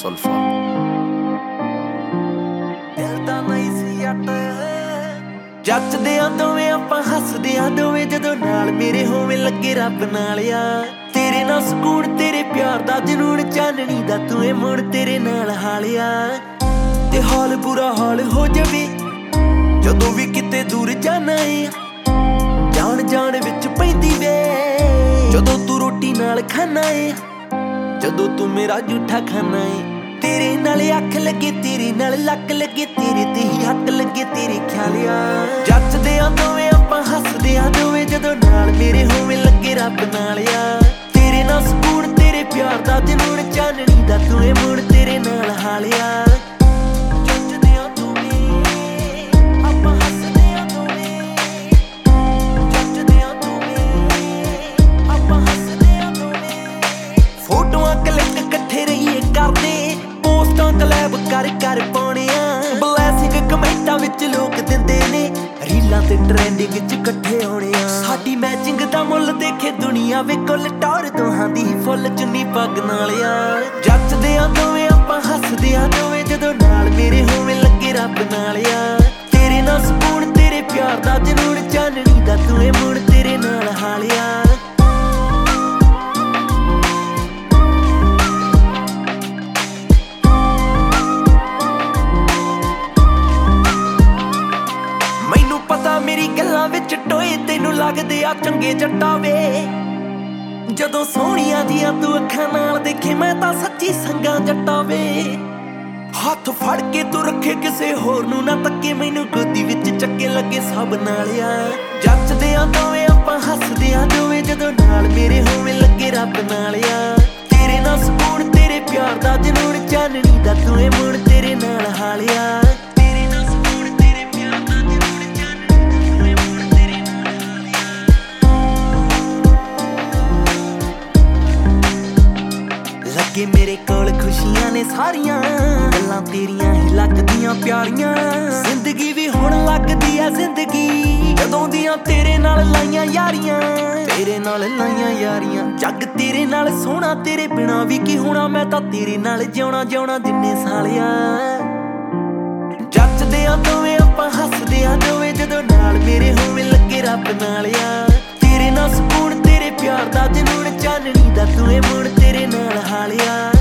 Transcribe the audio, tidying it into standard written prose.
ਸੁਲਫਾ। ਦਿਲ ਤਾਂ ਨਹੀਂ ਸੀ ਅੱਟ ਜੱਚਦੇ ਆ ਦੋਵੇਂ ਆਪਾਂ ਹੱਸਦੇ ਆ ਦੋਵੇਂ ਜਦੋਂ ਨਾਲ ਮੇਰੇ ਹੋਵੇਂ ਲੱਗੇ ਰੱਬ ਨਾਲ ਯਾਰ। ਤੇਰੇ ਨਾਲ ਸਕੂਨ ਤੇਰੇ ਪਿਆਰ ਦਾ ਜਨੂਨ ਚਾਨਣੀ ਦਾ ਤੂੰ ਏ ਮੁੜ ਤੇਰੇ ਨਾਲ ਹਾਲਿਆ। ਤੇ ਹਾਲ ਬੁਰਾ ਹਾਲ ਹੋ ਜਾਵੇ ਜਦੋਂ ਵੀ ਕਿਤੇ ਦੂਰ ਜਾਣਾ ਏ। ਜਾਣ ਜਾਣ ਵਿੱਚ ਪੈਂਦੀ ਵੇ ਜਦੋਂ ਤੂੰ ਰੋਟੀ ਨਾਲ ਖਾਣਾ ਏ। ਜਦੋਂ ਤੂੰ ਮੇਰਾ ਝੂਠਾ ਖਾਣਾ ਏ। ਤੇਰੇ ਨਾਲ ਅੱਖ ਲੱਗੇ ਤੇਰੇ ਨਾਲ ਲੱਕ ਲੱਗੇ ਤੇਰੇ ਤੇ ਹੀ ਹੱਥ ਲੱਗੇ ਤੇਰੇ ਖਿਆਲਿਆ। ਜੱਚਦੇ ਆ ਦੋਵੇਂ ਆਪਾਂ ਹੱਸਦੇ ਆ ਦੋਵੇਂ ਜਦੋਂ ਨਾਲ ਮੇਰੇ ਹੋਵੇਂ ਲੱਗੇ ਰੱਬ ਨਾਲ ਯਾਰ। ਤੇਰੇ ਨਾਲ ਸਕੂਨ ਤੇਰੇ ਪਿਆਰ ਦਾ ਜਨੂਨ ਚਾਨਣੀ ਦਾ ਤੂੰ ਏ ਮੁੜ ਤੇਰੇ ਨਾਲ ਹਾਲਿਆ। ਕਲੈਬ ਕਰ ਕਰ ਪਾਉਣੇ ਆ ਬਲੈਸਿੰਗ ਕਮੈਂਟਾਂ ਵਿੱਚ ਲੋਕ ਦਿੰਦੇ ਨੇ ਰੀਲਾਂ ਤੇ ਟ੍ਰੈਂਡਿੰਗ ਚ ਇਕੱਠੇ ਹੋਣੇ ਆ। ਸਾਡੀ ਮੈਚਿੰਗ ਦਾ ਮੁੱਲ ਦੇਖੇ ਦੁਨੀਆ ਵੇ ਕੁੱਲ ਟੌਰ ਦੋਹਾਂ ਦੀ ਫੁੱਲ ਚੁੰਨੀ ਪੱਗ ਨਾਲ ਯਾਰ। ਜੱਚਦੇ ਆ ਦੋਵੇਂ ਆਪਾਂ ਹੱਸਦੇ ਆ ਦੋਵੇਂ ਜਦੋਂ ਨਾਲ ਮੇਰੇ ਹੋਵੇਂ ਲੱਗੇ ਰੱਬ ਨਾਲ ਯਾਰ। ਤੇਰੇ ਨਾਲ ਸਕੂਨ ਤੇਰੇ ਪਿਆਰ ਦਾ ਜਨੂਨ ਚਾਨਣੀ ਦਾ ਤੂੰ ਏ ਮੁੜ ਤੇਰੇ ਨਾਲ ਹਾਲਿਆ। ਮੇਰੀ ਗੱਲਾਂ ਵਿੱਚ ਟੋਏ ਤੈਨੂੰ ਲੱਗਦੇ ਆ ਚੰਗੇ ਜੱਟਾ ਵੇ ਜਦੋਂ ਸੋਹਣੀਆਂ ਜੀਆਂ ਤੂੰ ਅੱਖਾਂ ਨਾਲ ਦੇਖੇ ਮੈਂ ਤਾਂ ਸੱਚੀ ਸੰਗਾ ਜੱਟਾ ਵੇ। ਹੱਥ ਫੜ ਕੇ ਤੂੰ ਰੱਖੇ ਕਿਸੇ ਹੋਰ ਨੂੰ ਨਾ ਤੱਕੇ ਮੈਨੂੰ ਗੋਦੀ ਵਿੱਚ ਚੱਕੇ ਲੱਗੇ ਸਭ ਨਾਲ ਯਾਰ। ਜੱਚਦੇ ਆ ਦੋਵੇਂ ਆਪਾਂ ਹੱਸਦੇ ਆ ਦੋਵੇਂ ਜਦੋਂ ਨਾਲ ਮੇਰੇ ਹੋਵੇਂ ਲੱਗੇ ਰੱਬ ਨਾਲ ਯਾਰ। ਤੇਰੇ ਨਾਲ ਸਕੂਨ ਤੇਰੇ ਪਿਆਰ ਦਾ ਜਨੂਨ ਚਾਨਣੀ ਦਾ ਤੂੰ ਏ ਮੁੜ ਤੇਰੇ ਨਾਲ ਹਾਲਿਆ। ਕਿ ਮੇਰੇ ਕੋਲ ਖੁਸ਼ੀਆਂ ਨੇ ਸਾਰੀਆਂ ਗੱਲਾਂ ਤੇਰੀਆਂ ਹੀ ਲੱਗਦੀਆਂ ਪਿਆਰੀਆਂ। ਜ਼ਿੰਦਗੀ ਵੀ ਹੁਣ ਲੱਗਦੀ ਆ ਜ਼ਿੰਦਗੀ ਜਦੋਂ ਦੀਆਂ ਤੇਰੇ ਨਾਲ ਲਾਈਆਂ ਯਾਰੀਆਂ। ਤੇਰੇ ਨਾਲ ਲਾਈਆਂ ਯਾਰੀਆਂ ਜੱਗ ਤੇਰੇ ਨਾਲ ਸੋਹਣਾ ਤੇਰੇ ਬਿਨਾ ਵੀ ਕੀ ਹੋਣਾ। ਮੈਂ ਤਾਂ ਤੇਰੇ ਨਾਲ ਜਿਉਣਾ ਜਿਉਣਾ ਜਿੰਨੇ ਸਾਲਿਆ। ਜੱਚਦੇ ਆ ਦੋਵੇਂ ਆਪਾਂ ਹੱਸਦੇ ਆ ਦੋਵੇਂ ਜਦੋਂ ਨਾਲ ਮੇਰੇ ਹੋਵੇਂ ਲੱਗੇ ਰੱਬ ਨਾਲ ਯਾਰ। ਤੇਰੇ ਨਾਲ ਸਕੂਨ ਤੇਰੇ ਪਿਆਰ ਦਾ ਜਨੂਨ ਚਾਨਣੀ ਦਾ ਤੂੰ ਏ ਮੁੜ ਤੇਰੇ ਨਾਲ ਹਾਲਿਆ।